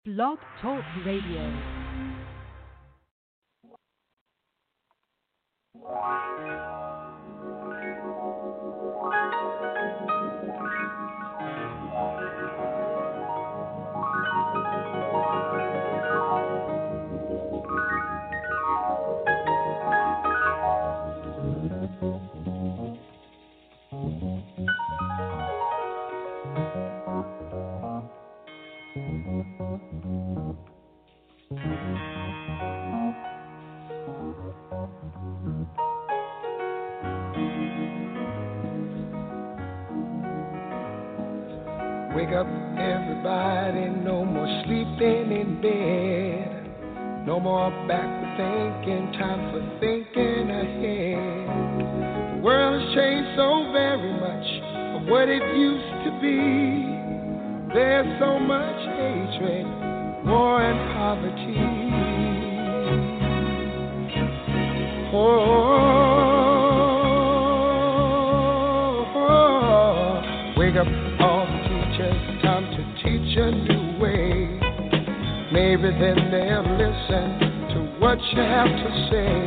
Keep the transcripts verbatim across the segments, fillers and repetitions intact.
Blog Talk Radio. Wake up, everybody, no more sleeping in bed. No more backward thinking, time for thinking ahead. The world has changed so very much from what it used to be. There's so much hatred, war and poverty. Oh, oh, oh. Wake up, all teachers, time to teach a new way. Maybe then they'll listen to what you have to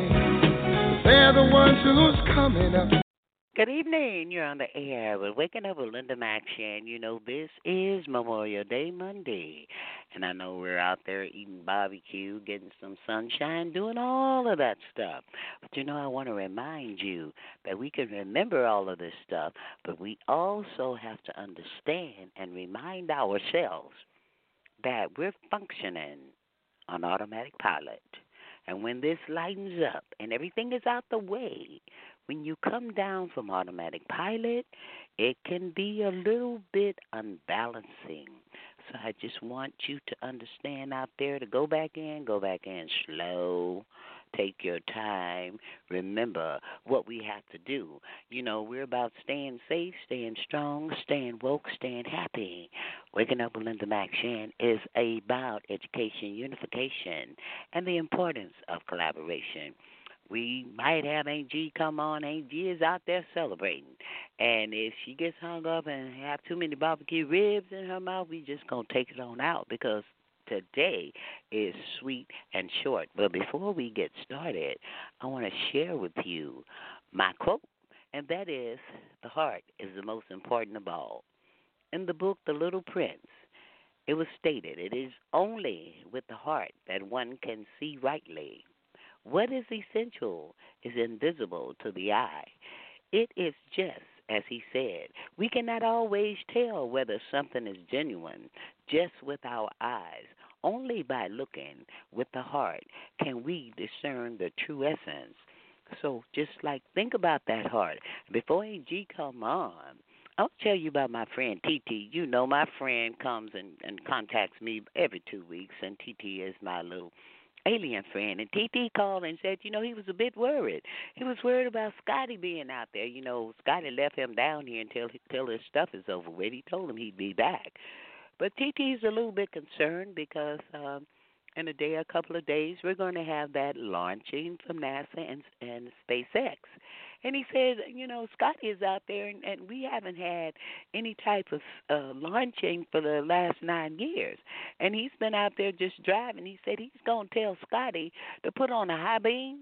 say. They're the ones who's coming up. Good evening. You're on the air with Waking Up with Linda Maction. You know, this is Memorial Day Monday. And I know we're out there eating barbecue, getting some sunshine, doing all of that stuff. But, you know, I want to remind you that we can remember all of this stuff, but we also have to understand and remind ourselves that we're functioning on automatic pilot. And when this lightens up and everything is out the way, when you come down from automatic pilot, it can be a little bit unbalancing. So I just want you to understand out there to go back in, go back in slow, take your time. Remember what we have to do. You know, we're about staying safe, staying strong, staying woke, staying happy. Waking Up with Linda McShan is about education, unification, and the importance of collaboration. We might have Aunt G come on. Aunt G is out there celebrating. And if she gets hung up and have too many barbecue ribs in her mouth, we just going to take it on out because today is sweet and short. But before we get started, I want to share with you my quote, and that is, the heart is the most important of all. In the book, The Little Prince, it was stated, it is only with the heart that one can see rightly. What is essential is invisible to the eye. It is just as he said. We cannot always tell whether something is genuine just with our eyes. Only by looking with the heart can we discern the true essence. So just like think about that heart. Before A G come on, I'll tell you about my friend T T. You know my friend comes and, and contacts me every two weeks, and T T is my little alien friend. And T T called and said, you know, he was a bit worried. He was worried about Scotty being out there. You know, Scotty left him down here until, until his stuff is over with. He told him he'd be back. But T T's a little bit concerned because um, in a day, a couple of days, we're going to have that launching from NASA and, and SpaceX. And he said, you know, Scotty is out there, and, and we haven't had any type of uh, launching for the last nine years. And he's been out there just driving. He said he's going to tell Scotty to put on a high beam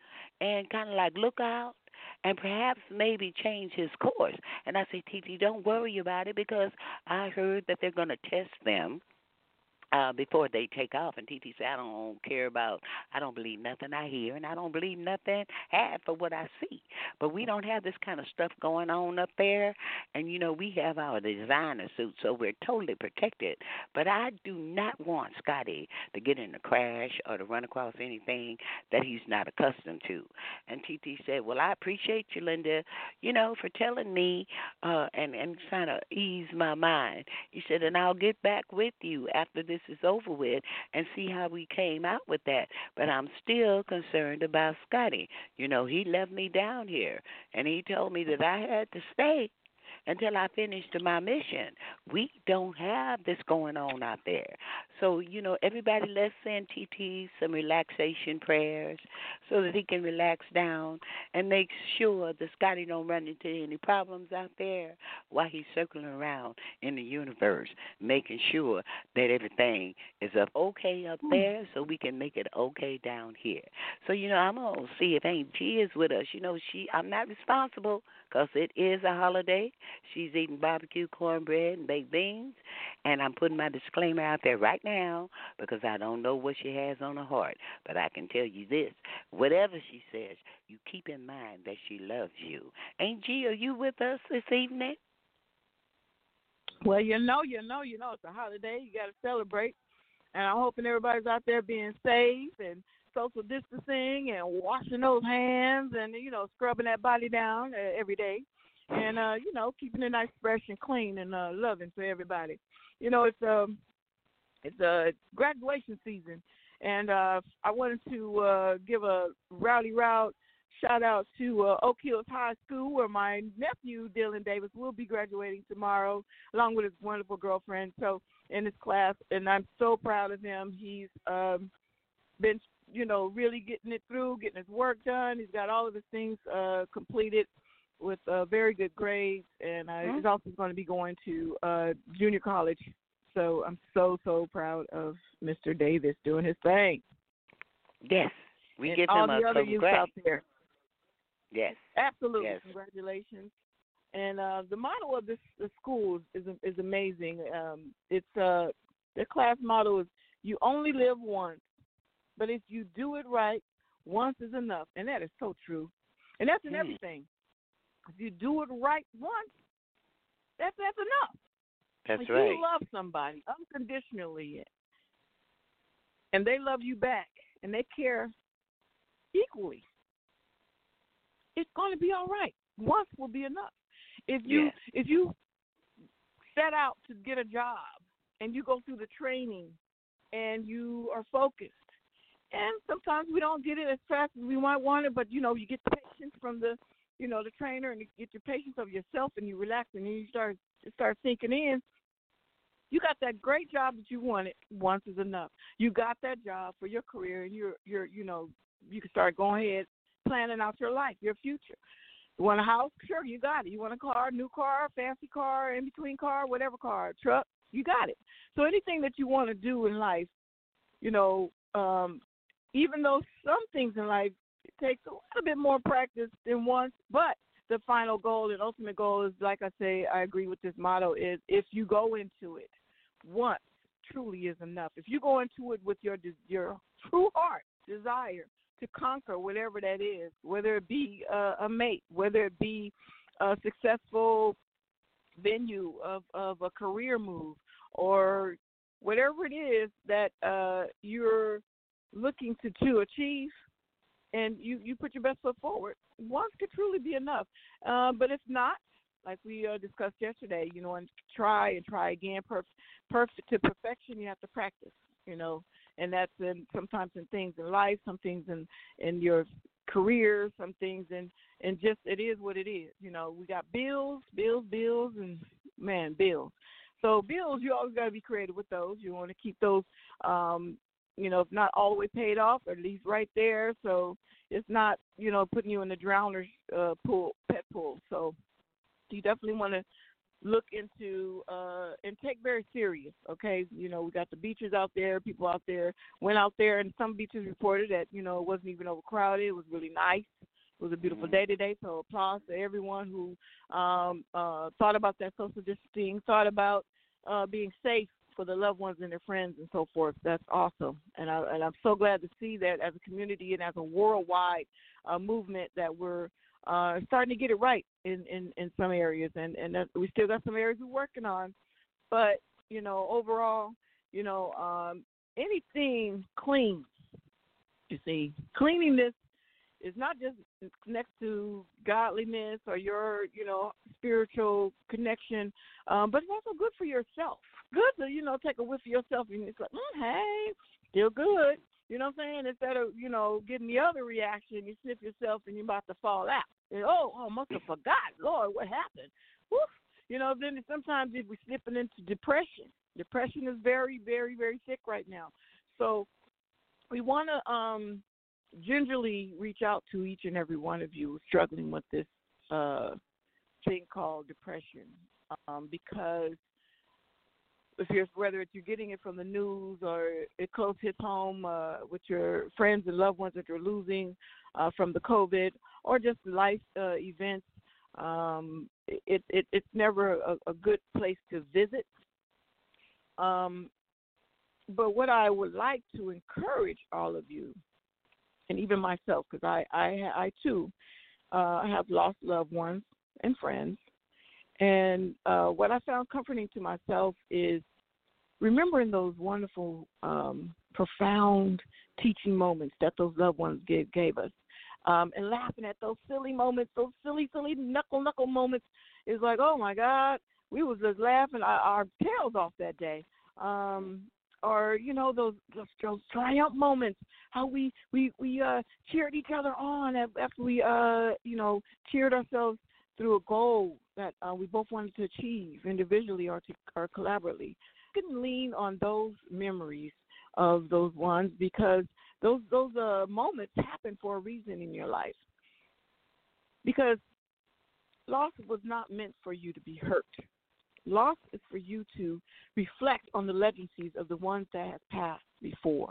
and kind of like look out and perhaps maybe change his course. And I said, T T, don't worry about it because I heard that they're going to test them Uh, before they take off. And T T said, I don't care about, I don't believe nothing I hear, and I don't believe nothing half for what I see. But we don't have this kind of stuff going on up there. And, you know, we have our designer suits, so we're totally protected. But I do not want Scotty to get in a crash or to run across anything that he's not accustomed to. And T T said, well, I appreciate you, Linda, you know, for telling me uh, and, and trying to ease my mind. He said, and I'll get back with you after this is over with and see how we came out with that. But I'm still concerned about Scotty. You know, he left me down here, and he told me that I had to stay until I finished my mission. We don't have this going on out there. So, you know, everybody, let's send T T some relaxation prayers so that he can relax down and make sure that Scotty don't run into any problems out there while he's circling around in the universe, making sure that everything is up okay up there so we can make it okay down here. So, you know, I'm going to see if Aunt G is with us. You know, she I'm not responsible because it is a holiday. She's eating barbecue cornbread and baked beans, and I'm putting my disclaimer out there right now because I don't know what she has on her heart. But I can tell you this, whatever she says, you keep in mind that she loves you. Aunt G, are you with us this evening? Well, you know, you know, you know, it's a holiday. You got to celebrate. And I'm hoping everybody's out there being safe and social distancing and washing those hands and, you know, scrubbing that body down uh, every day. And, uh, you know, keeping it nice, fresh, and clean and uh, loving for everybody. You know, it's um, it's a uh, graduation season. And uh, I wanted to uh, give a rowdy route shout out to uh, Oak Hills High School, where my nephew, Dylan Davis, will be graduating tomorrow, along with his wonderful girlfriend, so in his class. And I'm so proud of him. He's um, been, you know, really getting it through, getting his work done. He's got all of his things uh, completed with uh, very good grades, and uh, mm-hmm. he's also going to be going to uh, junior college. So I'm so, so proud of Mister Davis doing his thing. Yes. We and give all him the a other youth out there. Yes. Absolutely. Yes. Congratulations. And uh, the motto of this the school is is amazing. Um, it's uh, their class motto is "You only live once, but if you do it right, once is enough." And that is so true. And that's in hmm. everything. If you do it right once, that's that's enough. That's if right. You love somebody unconditionally, and they love you back, and they care equally. It's going to be all right. Once will be enough. If you yes. if you set out to get a job and you go through the training and you are focused, and sometimes we don't get it as fast as we might want it, but you know you get the patience from the you know the trainer, and you get your patience of yourself, and you relax, and then you start start sinking in. You got that great job that you wanted. Once is enough. You got that job for your career, and you're you're you know you can start going ahead. Planning out your life, your future. You want a house? Sure, you got it. You want a car, new car, fancy car, in-between car, whatever car, truck, you got it. So anything that you want to do in life, you know, um, even though some things in life it takes a little bit more practice than once, but the final goal and ultimate goal is, like I say, I agree with this motto, is if you go into it once, truly is enough. If you go into it with your your true heart, desire, to conquer whatever that is, whether it be uh, a mate, whether it be a successful venue of, of a career move, or whatever it is that uh, you're looking to, to achieve, and you, you put your best foot forward, once could truly be enough. Uh, but if not, like we uh, discussed yesterday, you know, and try and try again, perf- perfect to perfection, you have to practice, you know. And that's in, sometimes in things in life, some things in, in your career, some things in, and just it is what it is. You know, we got bills, bills, bills, and, man, bills. So bills, you always got to be creative with those. You want to keep those, um, you know, if not all the way paid off, or at least right there. So it's not, you know, putting you in the drowner's uh, pool, pet pool. So you definitely want to look into uh, and take very serious, okay? You know, we got the beaches out there, people out there, went out there, and some beaches reported that, you know, it wasn't even overcrowded. It was really nice. It was a beautiful day today, so applause to everyone who um, uh, thought about that social distancing, thought about uh, being safe for the loved ones and their friends and so forth. That's awesome. And, I, and I'm so glad to see that as a community and as a worldwide uh, movement that we're Uh, starting to get it right in, in, in some areas, and, and we still got some areas we're working on. But, you know, overall, you know, um, anything clean, you see, cleanliness is not just next to godliness or your, you know, spiritual connection, um, but it's also good for yourself. Good to, you know, take a whiff of yourself and it's like, mm, hey, still good. You know what I'm saying? Instead of, you know, getting the other reaction, you sniff yourself and you're about to fall out. And, oh, oh, must have forgot. Lord, what happened? Woof. you know, then sometimes if we're slipping into depression, depression is very, very, very sick right now. So we want to um, gingerly reach out to each and every one of you struggling with this uh, thing called depression, um, because if you're, whether it's you're getting it from the news or it close hits home uh, with your friends and loved ones that you're losing uh, from the COVID, or just life uh, events, um, it, it it's never a, a good place to visit. Um, but what I would like to encourage all of you, and even myself, because I, I, I too uh, have lost loved ones and friends, and uh, what I found comforting to myself is remembering those wonderful, um, profound teaching moments that those loved ones gave, gave us, um, and laughing at those silly moments, those silly, silly knuckle, knuckle moments. Is like, oh, my God, we was just laughing our, our tails off that day. Um, or, you know, those, those those triumph moments, how we, we, we uh, cheered each other on after we, uh, you know, cheered ourselves through a goal that uh, we both wanted to achieve individually or, to, or collaboratively. You can lean on those memories of those ones, because those those uh, moments happen for a reason in your life. Because loss was not meant for you to be hurt. Loss is for you to reflect on the legacies of the ones that have passed before.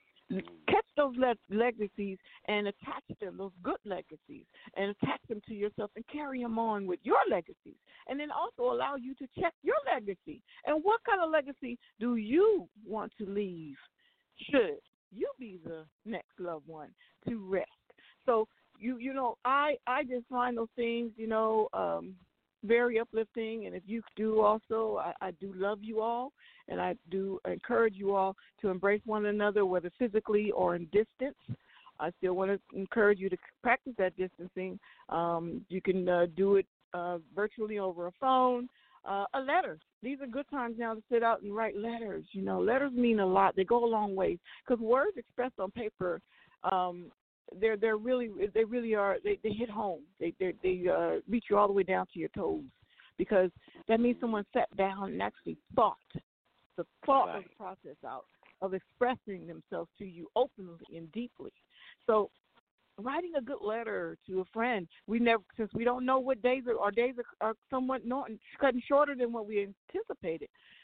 Catch those le- legacies and attach them, those good legacies, and attach them to yourself and carry them on with your legacies. And then also allow you to check your legacy. And what kind of legacy do you want to leave should you be the next loved one to rest? So, you you know, I, I just find those things, you know, um, very uplifting. And if you do also, I, I do love you all. And I do encourage you all to embrace one another, whether physically or in distance. I still want to encourage you to practice that distancing. Um, you can uh, do it uh, virtually over a phone, uh, a letter. These are good times now to sit out and write letters. You know, letters mean a lot. They go a long way, because words expressed on paper, um, they're they're really they really are they, they hit home. They they, they uh, reach you all the way down to your toes, because that means someone sat down and actually thought. The thought right. of the process out of expressing themselves to you openly and deeply. So, writing a good letter to a friend, we never, since we don't know what days are, our days are, are somewhat not, cutting shorter than what we anticipated.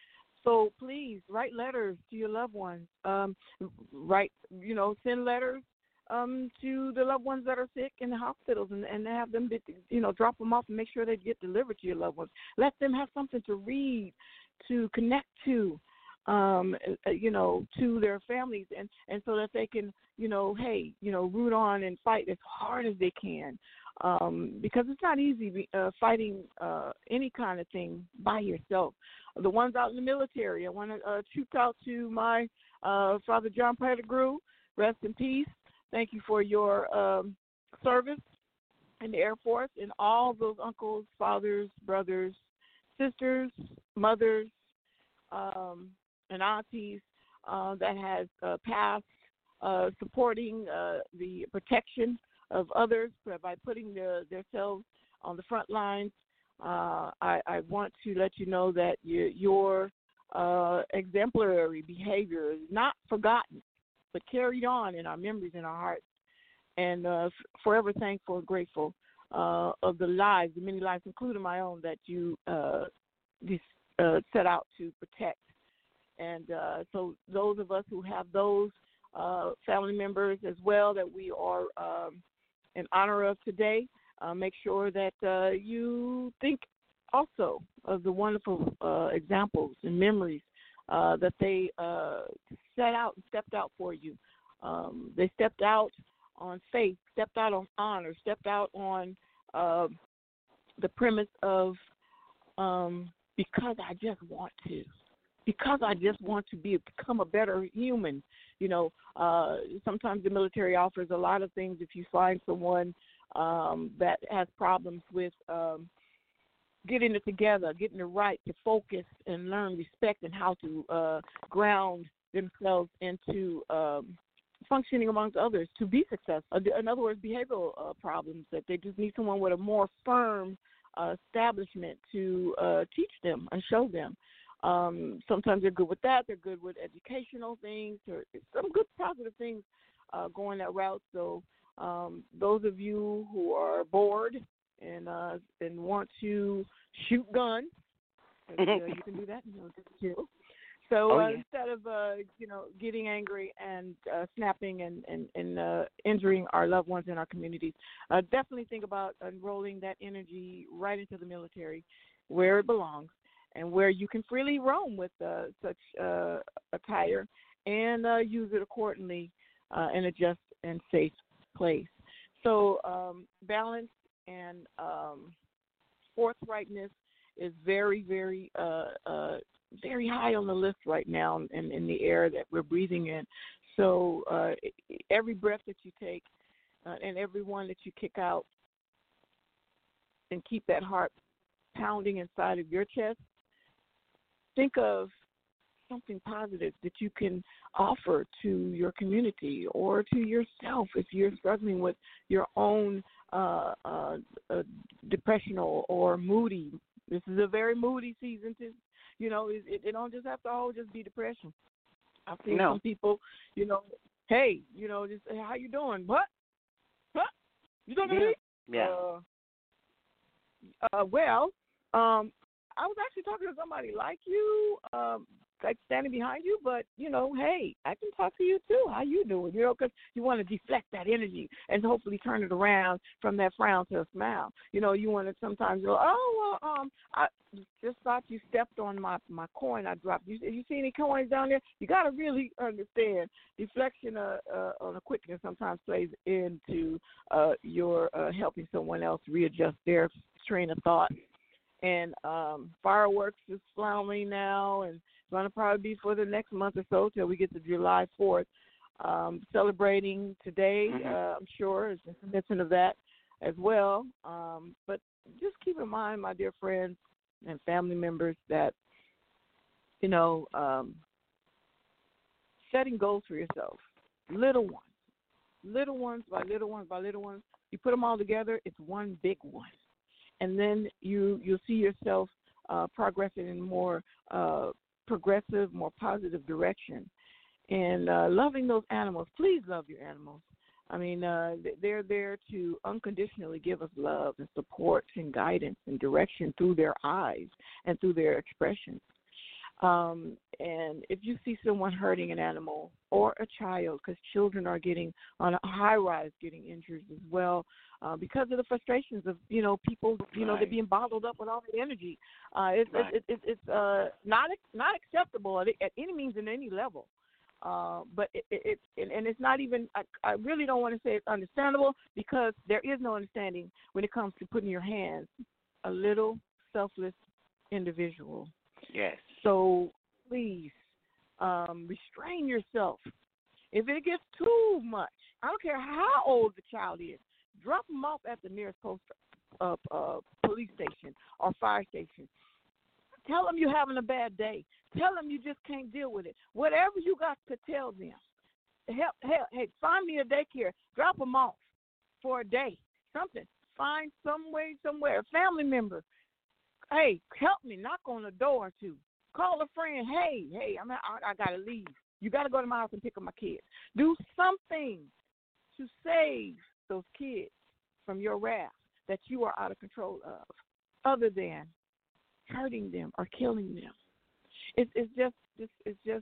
So please write letters to your loved ones. Um, write, you know, send letters um, to the loved ones that are sick in the hospitals, and, and have them, you know, drop them off and make sure they get delivered to your loved ones. Let them have something to read, to connect to, um, you know, to their families, and, and so that they can, you know, hey, you know, root on and fight as hard as they can, um, because it's not easy uh, fighting uh, any kind of thing by yourself. The ones out in the military, I want to uh, shoot out to my uh, Father John Pettigrew, rest in peace. Thank you for your um, service in the Air Force, and all those uncles, fathers, brothers, sisters, mothers, um, and aunties uh, that has uh, passed, uh, supporting uh, the protection of others by putting the, themselves on the front lines. Uh, I, I want to let you know that you, your uh, exemplary behavior is not forgotten, but carried on in our memories and our hearts, and uh, forever thankful and grateful uh, of the lives, the many lives, including my own, that you uh, this, uh, set out to protect. And uh, so those of us who have those uh, family members as well that we are um, in honor of today, uh, make sure that uh, you think also of the wonderful uh, examples and memories uh, that they uh, set out and stepped out for you. Um, they stepped out on faith, stepped out on honor, stepped out on uh, the premise of um, because I just want to. Because I just want to be become a better human. You know, uh, sometimes the military offers a lot of things if you find someone um, that has problems with um, getting it together, getting it right, to focus and learn respect and how to uh, ground themselves into um, functioning amongst others to be successful. In other words, behavioral uh, problems, that they just need someone with a more firm uh, establishment to uh, teach them and show them. Um, sometimes they're good with that. They're good with educational things or some good positive things uh, going that route. So um, those of you who are bored and uh, and want to shoot guns, uh, you can do that. You know, just chill. So oh, uh, yeah. instead of uh, you know getting angry and uh, snapping and and, and uh, injuring our loved ones in our communities, uh, definitely think about enrolling that energy right into the military, where it belongs, and where you can freely roam with uh, such uh, attire and uh, use it accordingly uh, in a just and safe place. So um, balance and um, forthrightness is very, very, uh, uh, very high on the list right now in, in the air that we're breathing in. So uh, every breath that you take uh, and every one that you kick out, and keep that heart pounding inside of your chest, think of something positive that you can offer to your community or to yourself if you're struggling with your own uh, uh, uh, depression or, or moody. This is a very moody season. To, you know, it, it, it don't just have to all just be depression. I've seen no. some people, you know, hey, you know, just hey, how you doing? What? What? You doing Yeah. good? Yeah. Uh, uh, well, um, I was actually talking to somebody like you, um, like standing behind you, but, you know, hey, I can talk to you too. How you doing? You know, because you want to deflect that energy and hopefully turn it around from that frown to a smile. You know, you want to sometimes go, oh, well, um, I just thought you stepped on my, my coin I dropped. You, you see any coins down there? You got to really understand deflection uh, uh, on a quickness sometimes plays into uh, your uh, helping someone else readjust their train of thought. And um, fireworks is flowering now, and it's going to probably be for the next month or so till we get to July fourth. Um, celebrating today, Mm-hmm. uh, I'm sure, is a mention of that as well. Um, but just keep in mind, my dear friends and family members, that, you know, um, setting goals for yourself, little ones, little ones by little ones by little ones, you put them all together, it's one big one. And then you, you'll see yourself uh, progressing in more uh, progressive, more positive direction. And uh, loving those animals. Please love your animals. I mean, uh, they're there to unconditionally give us love and support and guidance and direction through their eyes and through their expressions. Um, and if you see someone hurting an animal or a child, because children are getting on a high rise, getting injured as well, uh, because of the frustrations of, you know, people, you know, Right. they're being bottled up with all that energy. Uh, it's Right. it's it's, it's uh, not not acceptable at, at any means and any level. Uh, but it, it, it and, and it's not even. I, I really don't want to say it's understandable, because there is no understanding when it comes to putting your hands a little selfless individual. Yes. So please um, restrain yourself. If it gets too much, I don't care how old the child is, drop them off at the nearest post uh, uh, police station or fire station. Tell them you're having a bad day. Tell them you just can't deal with it. Whatever you got to tell them. Help, help, hey, find me a daycare. Drop them off for a day. Something. Find some way, somewhere. A family member. Hey, help me. Knock on the door or two. Call a friend. Hey, hey, I'm, I, I got to leave. You got to go to my house and pick up my kids. Do something to save those kids from your wrath that you are out of control of, other than hurting them or killing them. It's, it's just, it's, it's just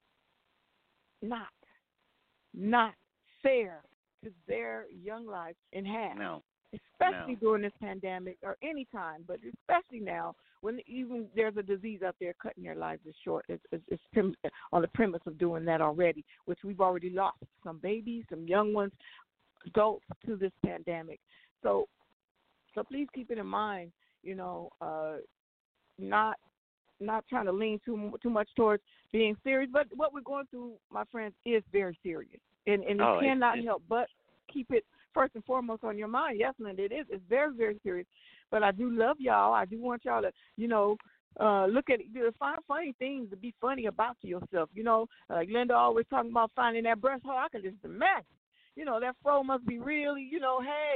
not, not fair to their young lives in half. No. Especially No. during this pandemic or any time, but especially now when even there's a disease out there cutting their lives short. It's, it's, it's prim- on the premise of doing that already, which we've already lost some babies, some young ones, adults to this pandemic. So, so please keep it in mind. You know, uh, not not trying to lean too too much towards being serious, but what we're going through, my friends, is very serious, and and Oh, you it- cannot it- help but keep it first and foremost on your mind. Yes, Linda, it is. It's very, very serious. But I do love y'all. I do want y'all to, you know, uh, look at it, find funny things to be funny about to yourself. You know, like Linda always talking about finding that breast hole. I can just imagine. You know, that fro must be really, you know, hey,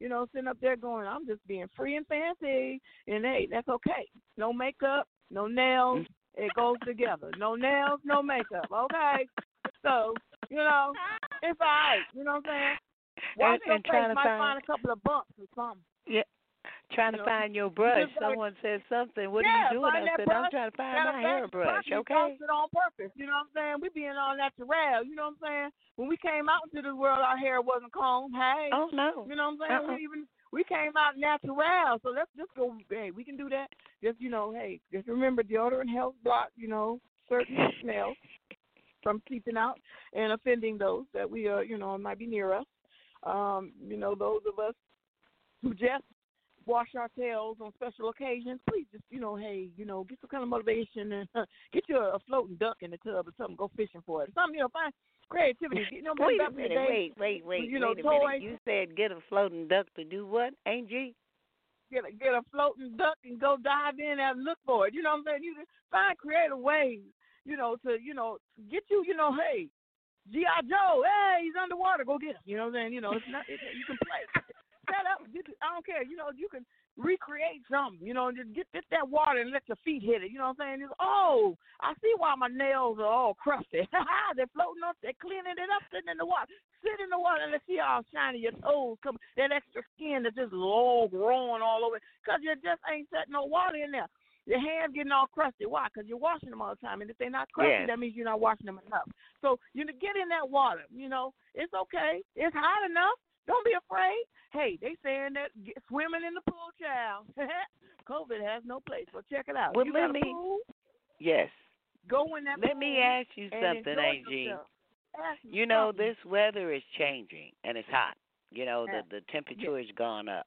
you know, sitting up there going, I'm just being free and fancy. And, hey, that's okay. No makeup, no nails. It goes together. No nails, no makeup. Okay? So, you know, it's all right. You know what I'm saying? Wash and, your and face, trying to might find, find a couple of bumps or something. Yeah. Trying You to know, find your you brush. just gotta- Someone said something. What yeah, are you doing? find I that said, brush. I'm trying to find Matter my of fact, hairbrush, probably okay? lost it on purpose. You know what I'm saying? We being all natural. You know what I'm saying? When we came out into this world, our hair wasn't combed. Hey, Oh, no. you know what I'm saying? Uh-uh. We even we came out natural. So let's just go. Hey, we can do that. Just you know, hey, just remember deodorant helps block you know certain smells from seeping out and offending those that we are you know might be near us. Um, you know, those of us who just wash our tails on special occasions, please just, you know, hey, you know, get some kind of motivation and uh, get you a, a floating duck in the tub or something. Go fishing for it. Something, you know, find creativity. You know, Wait a back in the minute. day, Wait, wait, wait. you know, wait a toys. minute. You said get a floating duck to do what, Angie? Get a, get a floating duck and go dive in and look for it. You know what I'm saying? You just find creative ways, you know, to, you know, get you, you know, hey, G I. Joe, hey, he's underwater. Go get him. You know what I'm saying? You know, it's not, it, you can play. Set up. I don't care. You know, you can recreate something. You know, just get, get that water and let your feet hit it. You know what I'm saying? Just, oh, I see why my nails are all crusty. They're floating up. They're cleaning it up, sitting in the water. Sit in the water and let's see how shiny your toes come. That extra skin that's just low growing all over. Because you just ain't setting no water in there. Your hands getting all crusty. Why? Because you're washing them all the time. And if they're not crusty, Yes. that means you're not washing them enough. So you know, get in that water. You know, it's okay. It's hot enough. Don't be afraid. Hey, they saying that get, swimming in the pool, child. COVID has no place. So check it out. Well, you let got a me. pool, Yes. go in that Let pool me ask you and something, enjoy Angie. yourself. Ask me You know, something. this weather is changing and it's hot. You know, Yeah. the the temperature has gone up.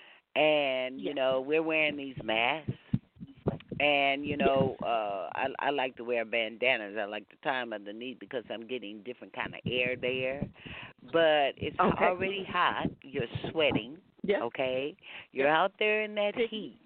And, you Yeah. know, we're wearing these masks. And, you know, uh I I like to wear bandanas. I like to tie them underneath because I'm getting different kind of air there. But it's Okay. already hot. You're sweating. Yeah. Okay? You're out there in that heat.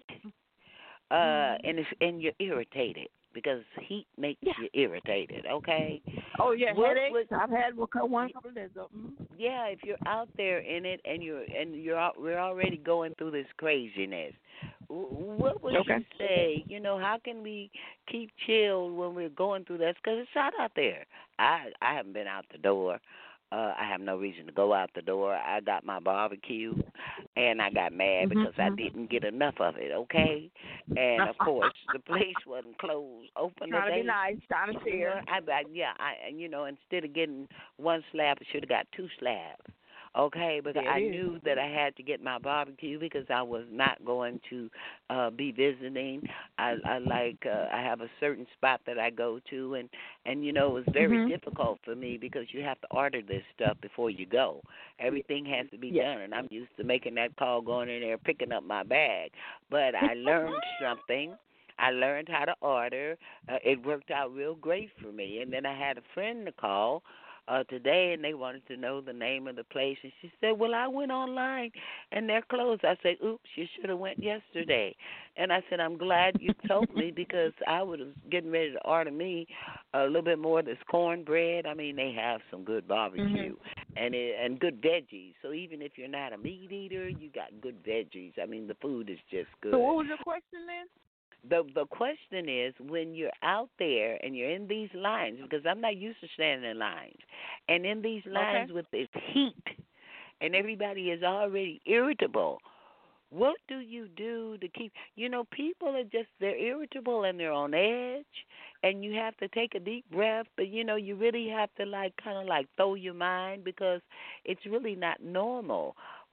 Uh Mhm. and it's and you're irritated because heat makes Yeah. you irritated, okay? Oh, yeah, What headaches. would- I've had one cou- one couple of days ago. Mm-hmm. Yeah, if you're out there in it and you're and you're out, we're already going through this craziness. w- What would Okay. you say? You know, how can we keep chill when we're going through this? Because it's hot out there. I I haven't been out the door. Uh, I have no reason to go out the door. I got my barbecue, and I got mad Mhm, because I mhm. didn't get enough of it. Okay, and of course the place wasn't closed open Trying to today. be nice, trying to You know, share. I, I yeah, I and you know, instead of getting one slab, I should have got two slabs. Okay, because There I it is. knew that I had to get my barbecue because I was not going to uh be visiting. I I like uh, I have a certain spot that I go to, and and you know it was very Mhm. difficult for me because you have to order this stuff before you go. Everything has to be Yeah. done, and I'm used to making that call, going in there, picking up my bag. But I learned something. I learned how to order. Uh, it worked out real great for me. And then I had a friend to call uh, today, and they wanted to know the name of the place. And she said, "Well, I went online, and they're closed." I said, "Oops, you should have went yesterday." And I said, "I'm glad you told me because I would have getting ready to order me a little bit more of this cornbread. I mean, they have some good barbecue and it, and good veggies. So even if you're not a meat eater, you got good veggies. I mean, the food is just good." So what was your question then? The the question is when you're out there and you're in these lines, because I'm not used to standing in lines, and in these lines Okay. with this heat and everybody is already irritable, what do you do to keep, you know, people are just, they're irritable and they're on edge, and you have to take a deep breath, but, you know, you really have to, like, kind of like throw your mind because it's really not normal.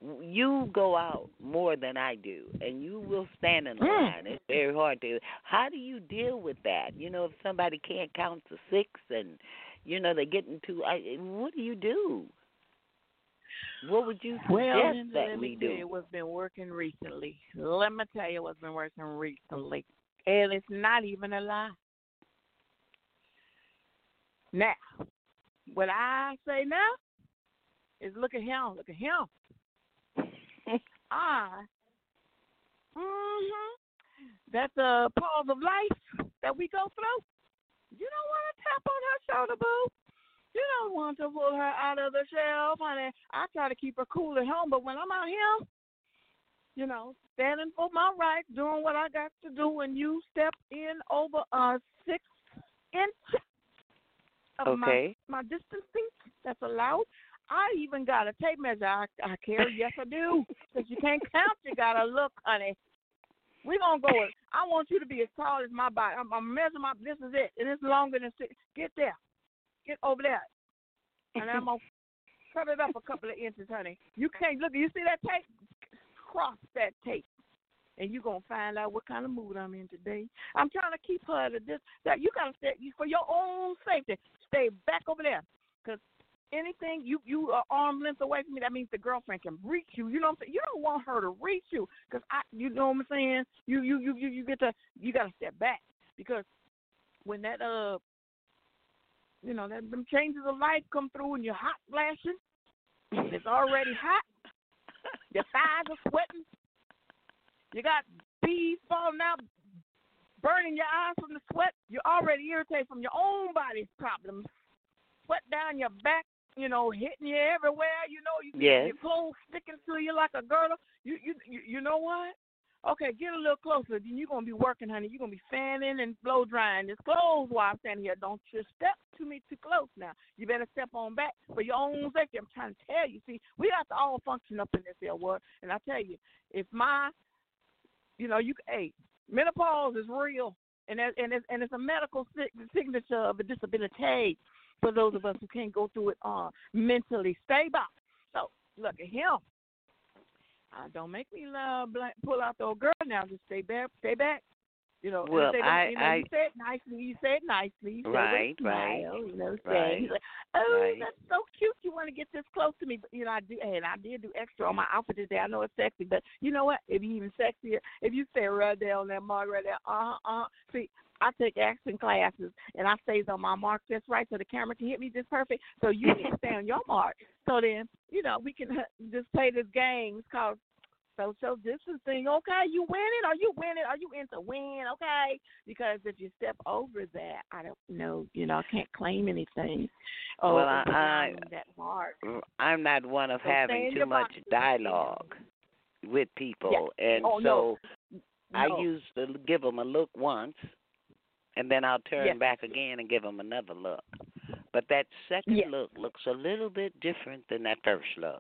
You go out more than I do, and you will stand in the Mm. line. It's very hard to. How do you deal with that? You know, if somebody can't count to six, and you know they're getting too. I, what do you do? What would you Well, suggest Linda, that let we me tell do? you what's been working recently. Let me tell you what's been working recently. And it's not even a lie. Now, what I say now is look at him, look at him. I, mm-hmm, that the pause of life that we go through, you don't want to tap on her shoulder, boo. You don't want to pull her out of the shelf, honey. I try to keep her cool at home, but when I'm out here, you know, standing for my rights, doing what I got to do, and you step in over a six inch of Okay. my, my distancing that's allowed. I even got a tape measure I, I carry. Yes, I do. Because you can't count. You got to look, honey. We're going to go with, I want you to be as tall as my body. I'm, I'm measuring my, this is it. And it's longer than six. Get there. Get over there. And I'm going to cut it up a couple of inches, honey. You can't, look, you see that tape? Cross that tape. And you're going to find out what kind of mood I'm in today. I'm trying to keep her to this. That you got to stay, for your own safety, stay back over there. Because anything, you, you are arm length away from me, that means the girlfriend can reach you. You know what I'm saying? You don't want her to reach you. Because, I, you know what I'm saying? You, you, you, you, you get to, you got to step back. Because when that, uh, you know, that them changes of light come through and you're hot flashing, it's already hot, your thighs are sweating, you got bees falling out, burning your eyes from the sweat. You're already irritated from your own body's problems. Sweat down your back, you know, hitting you everywhere. You know, you yes. your clothes sticking to you like a girdle. You, you, you, you know what? Okay, get a little closer. Then you're gonna be working, honey. You're gonna be fanning and blow drying this clothes while I'm standing here. Don't you step to me too close now. You better step on back for your own safety. I'm trying to tell you. See, we got to all function up in this here world. And I tell you, if my You know, you hey, menopause is real, and that, and it's and it's a medical signature of a disability for those of us who can't go through it uh, mentally stable. So look at him. Uh, don't make me uh, pull out the old girl now. Just stay back, stay back. You know, well, say, I, you know, I, you say it nicely. You say it nicely. You say right, it with a right, smile, you know, right. He's like, oh, right. that's so cute. You want to get this close to me, but you know, I did, and I did do extra on my outfit today. I know it's sexy, but you know what? It'd be even sexier if you stay right there on that mark right there. Uh huh. Uh-huh. See, I take acting classes, and I stays on my mark just right, so the camera can hit me just perfect. So you need to stay on your mark. So then, you know, we can just play this game. It's called social distancing. Okay, you winning? Are you winning? Are you into win? Okay, because if you step over that, I don't know. You know, I can't claim anything. Oh, well, I, I that mark. I'm not one of so having too much boxes. dialogue with people, yeah. and oh, so no. I no. used to give them a look once, and then I'll turn yes. back again and give them another look. But that second yes. look looks a little bit different than that first look.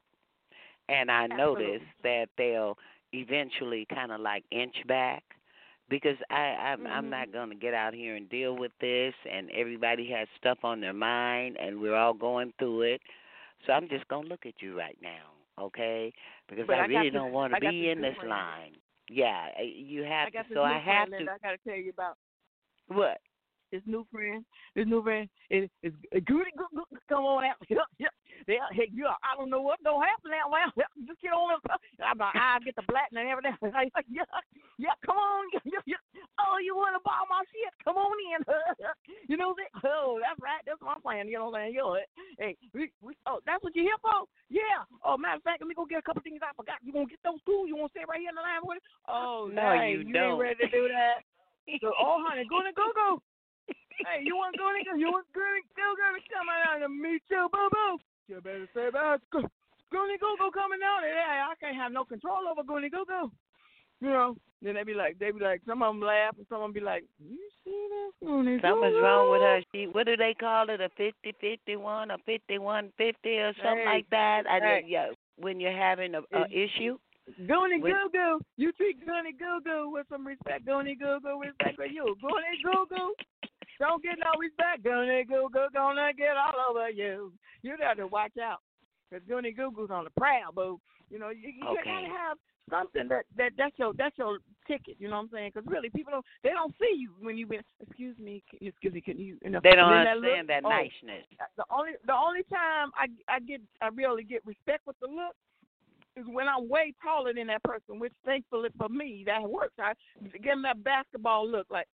And I Absolutely. notice that they'll eventually kind of like inch back because I, I'm, mm-hmm. I'm not going to get out here and deal with this, and everybody has stuff on their mind, and we're all going through it. So I'm just going to look at you right now, okay? Because but I, I really this, don't want to be in this friend. line. Yeah, you have I got to. This So I have friend, to. I got to tell you about. What? His new friend, his new friend is is goody. Come on out. Yep, yep. Yeah, hey, you. I don't know what's gonna happen now. Well, just get on. I'm like, I get the black and everything. yeah, yeah. Come on. Yeah, yeah. Oh, you want to borrow my shit? Come on in. you know that? Oh, that's right. That's my plan. You know what I'm saying? You know it. Hey, we, we. Oh, that's what you're here for? Yeah. Oh, matter of fact, let me go get a couple things I forgot. You gonna get those too? You wanna stay right here in the line with it? Oh, no, dang, you, you don't. ain't ready to do that. So, oh, honey, go to go go. Hey, you want Goody Go? You want Goody Go Go coming out and meet you, boo boo? You better say about Goody Go Go coming out. Hey, I can't have no control over Goody Go Go. You know, then they be like, they be like, some of them laugh and some of them be like, you see this Goody Go Go? Something's wrong with her. She, what do they call it? A fifty fifty-one or fifty-one fifty or something hey, like that? I hey. yeah, when you're having a, a issue. Goody Go Go, you treat Goody Go Go with some respect. Goody Go Go respect for you. Goody Go Go. Don't get no respect. Goody Goo Goo gonna get all over you. You got to watch out. Because Goody Goo Goo's on the prowl, boo. You know, you, you okay. got to have something that, that that's your that's your ticket. You know what I'm saying? Because really, people don't they don't see you when you been. Excuse me, excuse me. Can you? you know, they don't that, look, understand that oh, niceness. The only the only time I I get I really get respect with the look is when I'm way taller than that person. Which thankfully for me that works. I give them that basketball look like.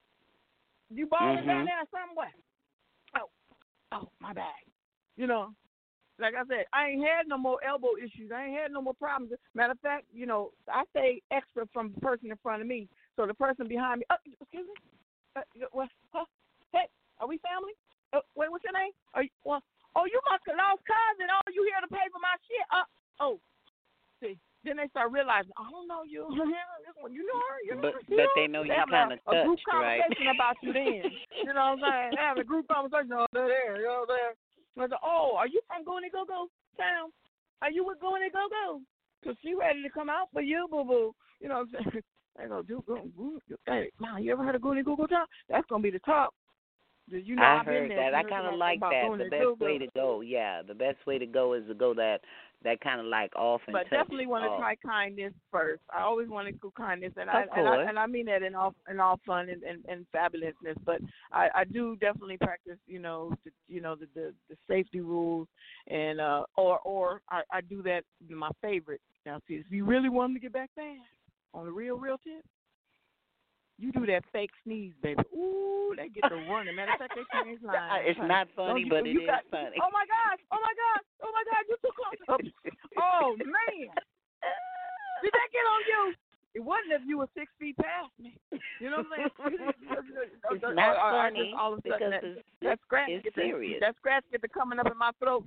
You balling mm-hmm. down there somewhere? Oh, oh, my bad. You know, like I said, I ain't had no more elbow issues. I ain't had no more problems. Matter of fact, you know, I stay extra from the person in front of me, so the person behind me. Oh, excuse me. Uh, what? Huh? Hey, are we family? Uh, wait, what's your name? Are you, well, oh, you must have lost cousin. Oh, you here to pay for my shit? Uh, oh, see. Then they start start realizing, I don't know you. This one, you know her. You know But her. but they know They you have kind of a, a group touched, right? conversation about you then. You know what I'm saying? They have a group conversation over there. You know there. I said, oh, are you from Goonie Go Go Town? Are you with Goonie Go Go? Because she ready to come out for you, boo boo. You know what I'm saying? They go, do go. Hey, man, you ever heard of Goonie Go Go Town? That's gonna be the top. You know, I I've heard been there. that. I kind of like that. The best way to go, yeah, the best way to go is to go that that kind of like off and But touch. definitely want to off. try kindness first. I always want to do kindness, and Of I, and I course. and I mean that in all in all fun and, and, and fabulousness. But I, I do definitely practice, you know, the, you know the, the the safety rules, and uh, or or I, I do that. My favorite. Now, see, if you really want them to get back fast on the real real tip, you do that fake sneeze, baby. Ooh, they get the running. Matter of fact, they change lines. It's not funny, you, but you it got, is funny. Oh my gosh! Oh my gosh! Oh my God! You too close. Oh man! Did that get on you? It wasn't if you were six feet past me. You know what I'm saying? It's not I, I, I funny just, all of a because sudden that, it's, that scratch it's get serious. The, that scratch get to coming up in my throat.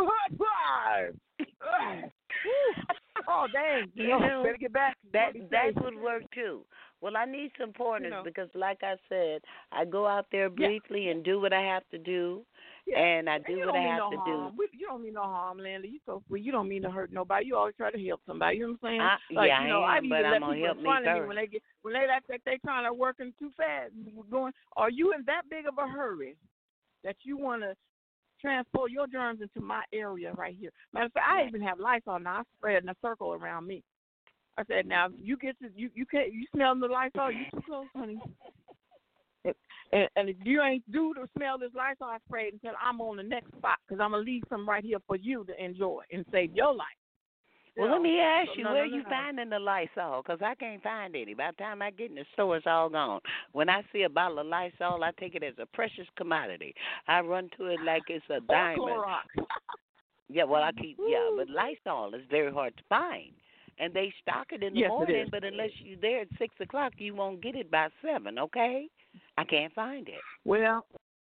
Oh dang! You, You know, know, better get back. That Be that safe. would work too. Well, I need some pointers You know. because, like I said, I go out there briefly yeah. and do what I have to do, yeah. and I do and you what don't I mean have no to harm. do. We, you don't mean no harm, Linda. You so sweet. You don't mean to hurt nobody. You always try to help somebody. You know what I'm saying? I, like, yeah, you know, I I've am, but even I'm let gonna people help in me front of me first. when they get when they act like they trying to working too fast. Going, are you in that big of a hurry that you want to transport your germs into my area right here? Matter of fact, I Right. even have Lysol now. I spread in a circle around me. I said, now you get to you you can't you smell the Lysol. You too close, honey. And, and if you ain't due to smell this Lysol, I sprayed until I'm on the next spot because I'm gonna leave some right here for you to enjoy and save your life. Well, You let know? me ask So, you, no, where no, no, you no. finding the Lysol? Because I can't find any. By the time I get in the store, it's all gone. When I see a bottle of Lysol, I take it as a precious commodity. I run to it like it's a Or diamond. Clorox. Yeah, well, I keep, yeah, but Lysol is very hard to find. And they stock it in the Yes, it morning, is. but unless you're there at six o'clock, you won't get it by seven, okay? I can't find it. Well,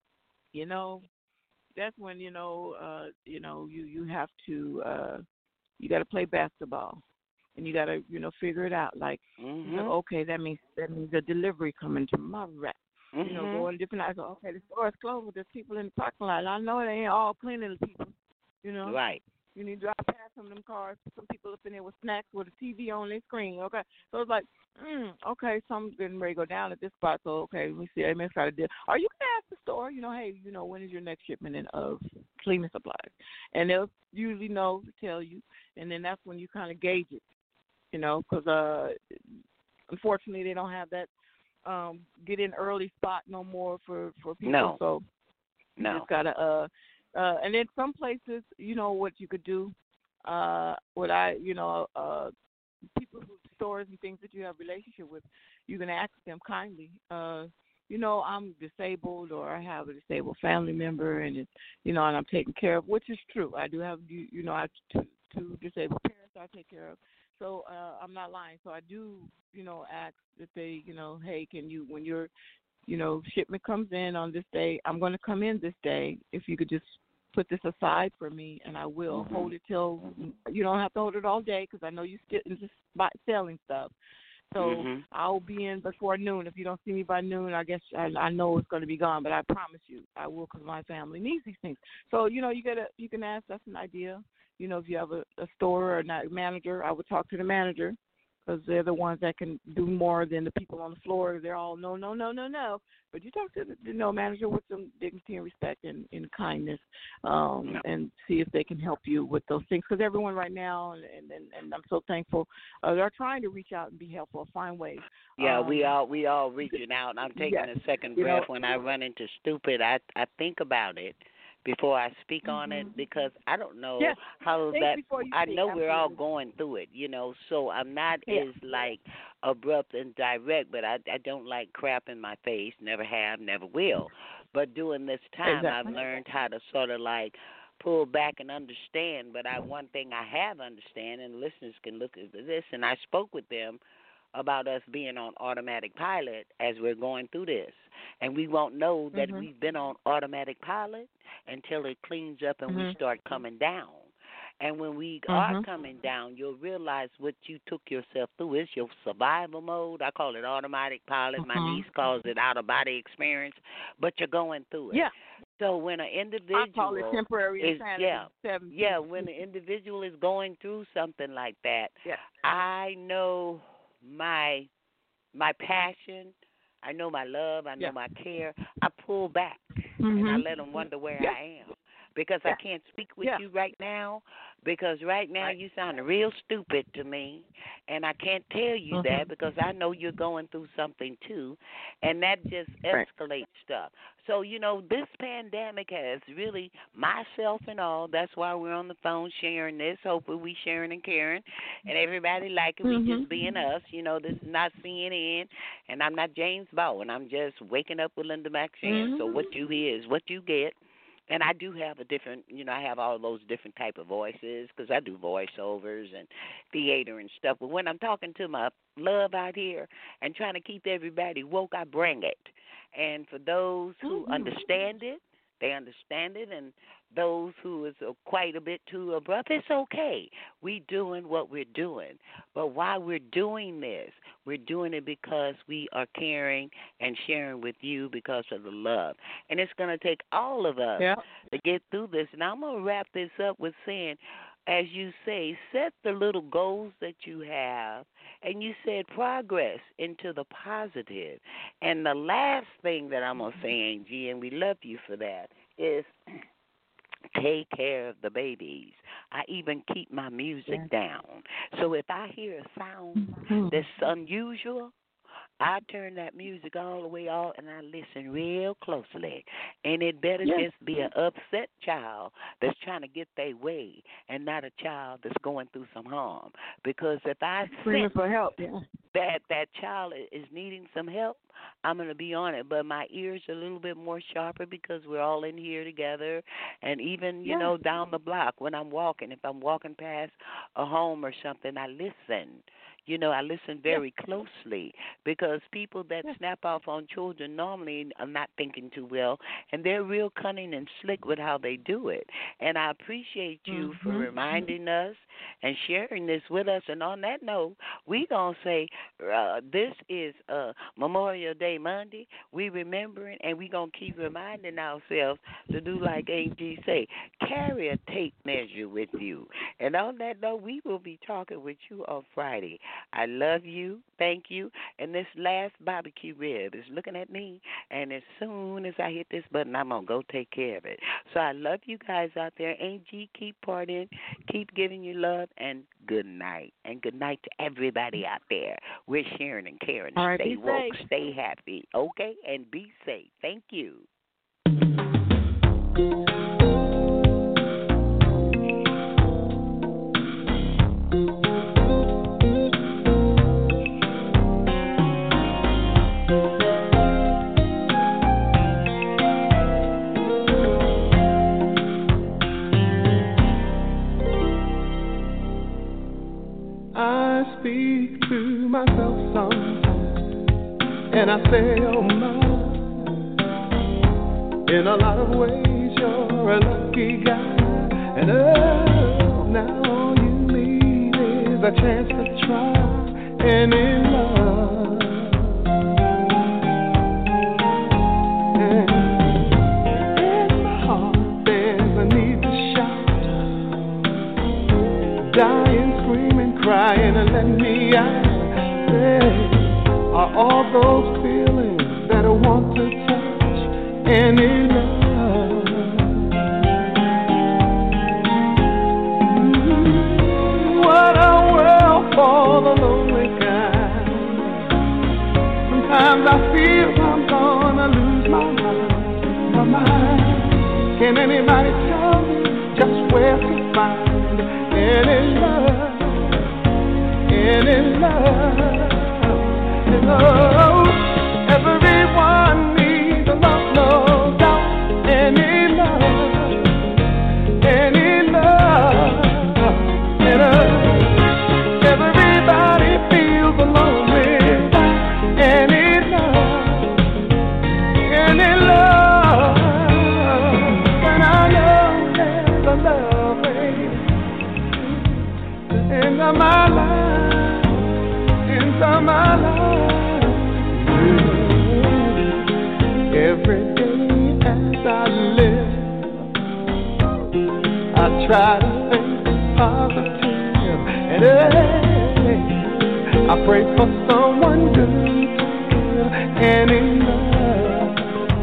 you know, that's when you know, uh, you know, you you have to, uh, you got to play basketball, and you got to, you know, figure it out. Like, Mm-hmm. you know, okay, that means that means a delivery coming to my rep. Mm-hmm. You know, going different. I go, okay, the store is closed. There's people in the parking lot. I know they ain't all cleaning people. You know, Right. you need to drive past some of them cars. Some people up in there with snacks with a T V on their screen. Okay, so it's like, mm, okay, something's getting ready to go down at this spot. So okay, let me see. I may try to deal. Or you can ask the store. You know, hey, you know, when is your next shipment in of cleaning supplies? And they'll usually know to tell you. And then that's when you kind of gauge it. You know, because uh, unfortunately they don't have that um, get in early spot no more for for people. No. So you No. just gotta uh. Uh, and then some places, you know what you could do. Uh, what I, you know, uh, people who stores and things that you have relationship with, you can ask them kindly. Uh, you know, I'm disabled, or I have a disabled family member, and it's, you know, and I'm taken care of, which is true. I do have, you, you know, I have two, two disabled parents I take care of. So uh, I'm not lying. So I do, you know, ask that they, you know, hey, can you, when your, you know, shipment comes in on this day, I'm going to come in this day. If you could just put this aside for me, and I will Mm-hmm. hold it till, you don't have to hold it all day because I know you still just buy, selling stuff. So Mm-hmm. I'll be in before noon. If you don't see me by noon, I guess I, I know it's going to be gone, but I promise you I will because my family needs these things. So, you know, you gotta, you can ask, that's an idea. You know, if you have a, a store or a manager, I would talk to the manager because they're the ones that can do more than the people on the floor. They're all, no, no, no, no, no. But you talk to the you know, manager with some dignity and respect and, and kindness um, Yeah. and see if they can help you with those things. Because everyone right now, and, and, and I'm so thankful, uh, they're trying to reach out and be helpful, find ways. Yeah, um, we all we all reaching out. I'm taking yes, a second you know, breath when I run into stupid. I I think about it before I speak on Mhm. it because I don't know Yes, how think that. before you I speak, know we're all absolutely. going through it, you know. So I'm not Yeah. as like abrupt and direct, but I I don't like crap in my face. Never have, never will. But during this time, Exactly. I've learned how to sort of like pull back and understand. But I one thing I have understand, and listeners can look at this, and I spoke with them about us being on automatic pilot as we're going through this. And we won't know that Mhm. we've been on automatic pilot until it cleans up and we Mhm. start coming down. And when we Mm-hmm. are coming down, you'll realize what you took yourself through. It's your survival mode. I call it automatic pilot. Mm-hmm. My niece calls it out-of-body experience. But you're going through it. Yeah. So when an individual I call it temporary is, insanity. yeah, Seven yeah, when an individual is going through something like that, yeah. I know my my passion, I know my love, I know Yeah. my care. I pull back Mm-hmm. and I let them wonder where Yeah. I am. Because Yeah. I can't speak with Yeah. you right now, because right now Right. you sound real stupid to me, and I can't tell you Mm-hmm. that because I know you're going through something too, and that just Right. escalates stuff. So, you know, this pandemic has really, myself and all, that's why we're on the phone sharing this. Hopefully we sharing and caring, and everybody like it. Mm-hmm. We just being us. You know, this is not C N N, and I'm not James Bowen. I'm just waking up with Linda McShane. Mm-hmm. So what you hear is what you get. And I do have a different, you know, I have all those different type of voices because I do voiceovers and theater and stuff. But when I'm talking to my love out here and trying to keep everybody woke, I bring it. And for those who Mm-hmm. understand it, they understand it. And those who is uh, quite a bit too abrupt, it's okay. We doing what we're doing. But while we're doing this, we're doing it because we are caring and sharing with you because of the love. And it's going to take all of us Yeah. to get through this. And I'm going to wrap this up with saying, as you say, set the little goals that you have, and you said progress into the positive. And the last thing that I'm going to say, Angie, and we love you for that, is take care of the babies. I even keep my music down. So if I hear a sound Mm-hmm. that's unusual, I turn that music all the way off and I listen real closely. And it better Yes. just be an upset child that's trying to get their way and not a child that's going through some harm. Because if I Screaming sense for help. Yeah. that that child is needing some help, I'm going to be on it. But my ears are a little bit more sharper because we're all in here together. And even, you Yeah. know, down the block when I'm walking, if I'm walking past a home or something, I listen. You know, I listen very yeah. closely because people that yeah. snap off on children normally are not thinking too well, and they're real cunning and slick with how they do it. And I appreciate you mm-hmm. for reminding us and sharing this with us. And on that note, we're going to say uh, this is uh, Memorial Day Monday. We remembering, and we're going to keep reminding ourselves to do like A G say, carry a tape measure with you. And on that note, we will be talking with you on Friday. I love you. Thank you. And this last barbecue rib is looking at me, and as soon as I hit this button, I'm going to go take care of it. So I love you guys out there. Angie, keep partying. Keep giving you love, and good night. And good night to everybody out there. We're sharing and caring. All right, stay be woke. safe. Stay happy. Okay? And be safe. Thank you. I speak to myself sometimes, and I say, oh my, in a lot of ways you're a lucky guy, and oh, now all you need is a chance to try any love. And in my heart there's a need to shout, dying, screaming, crying, and let me out. There are all those feelings that I want to touch any love. Mm, what a world for the lonely guy. Sometimes I feel I'm gonna lose my mind, my mind. Can anybody tell me just where to find any love? Any love, any love. Everyone needs a love, no doubt. Any love, any love, any love. Everybody feels alone without any love, any love. And I know there's a love way I try to think positive, and hey, I pray for someone good and in love.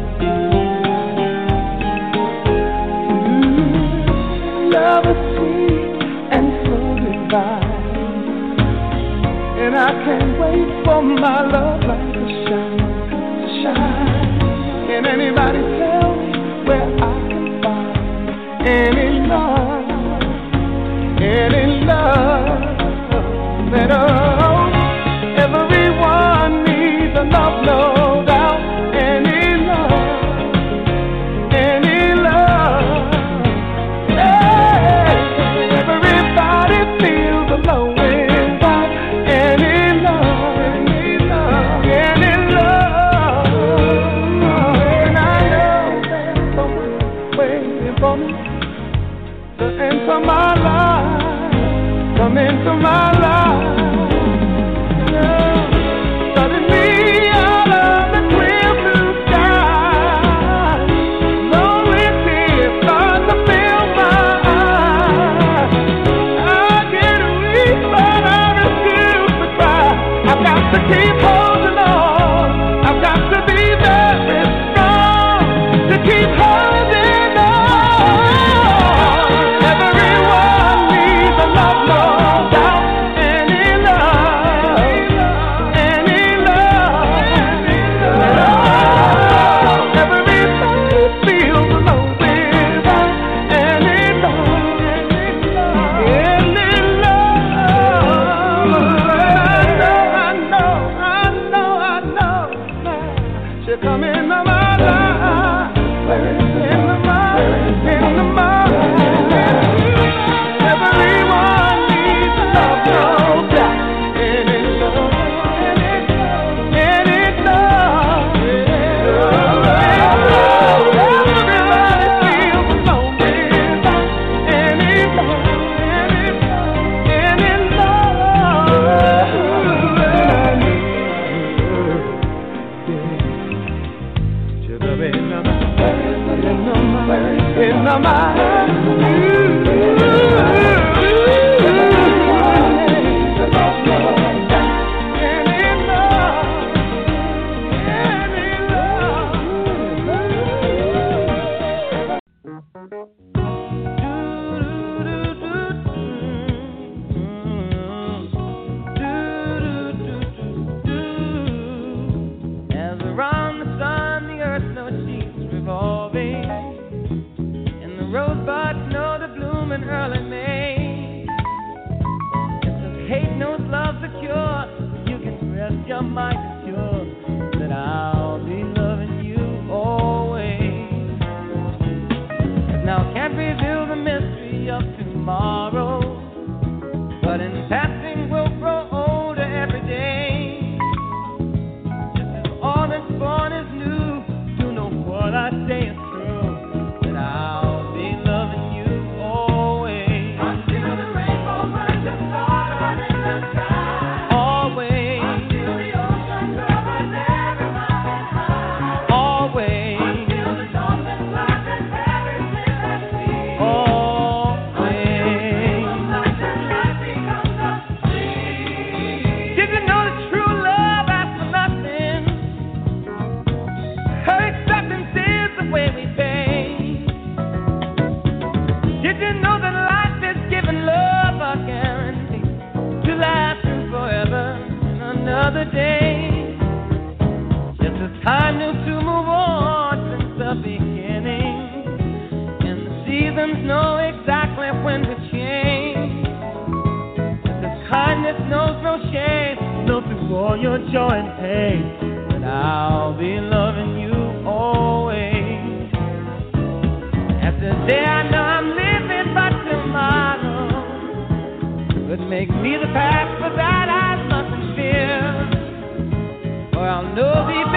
Mm, love is sweet and so divine, and I can't wait for my love light to shine, to shine. Can anybody tell me where I can find any love, any love? That oh, everyone needs a love, no doubt. Any love, any love. Hey, everybody feels alone without any love, any love, any love. And I know there's someone waiting for me to enter my life, come into my life. Keep holding on. I've got to be very strong to keep holding on. Everyone needs a love, no doubt. Any love, any love, any love. Everybody feels alone without any love, any love. Come into my life, in the mind, in the mind. Everyone needs love, no doubt. Any love, any love, everybody feels alone without any love, any love. In my mind, as around the sun, the earth knows she's revolving. Rosebuds know the bloom in early May. If this hate knows love's a cure, you can rest your mind assured that I'll be loving you always. Now can't reveal the mystery of tomorrow, but in passing we'll grow older every day. Just as all that's born is new, you know what I say is true, that I'll another day. Just as time knew to move on since the beginning, and the seasons know exactly when to change. Just as kindness knows no shame, know through all your joy and pain, that I'll be loving you always. As the day I know I'm living, but tomorrow could make me the past, but that I mustn't fear. For I'll know the